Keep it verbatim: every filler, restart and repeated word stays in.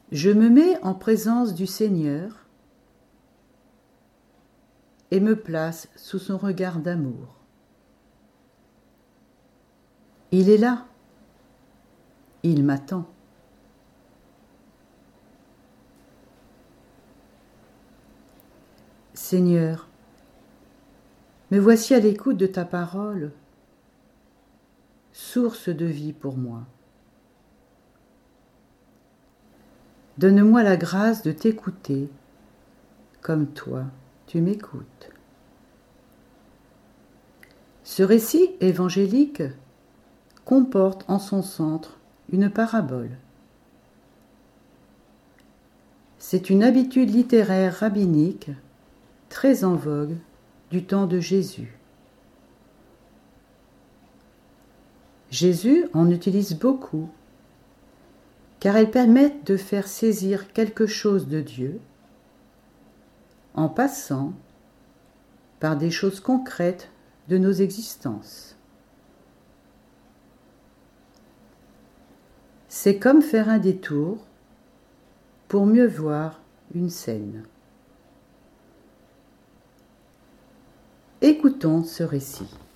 Je me mets en présence du Seigneur et me place sous son regard d'amour. Il est là. Il m'attend. Seigneur, me voici à l'écoute de ta parole, source de vie pour moi. Donne-moi la grâce de t'écouter comme toi tu m'écoutes. Ce récit évangélique comporte en son centre une parabole. C'est une habitude littéraire rabbinique très en vogue du temps de Jésus. Jésus en utilise beaucoup, car elles permettent de faire saisir quelque chose de Dieu en passant par des choses concrètes de nos existences. C'est comme faire un détour pour mieux voir une scène. Écoutons ce récit.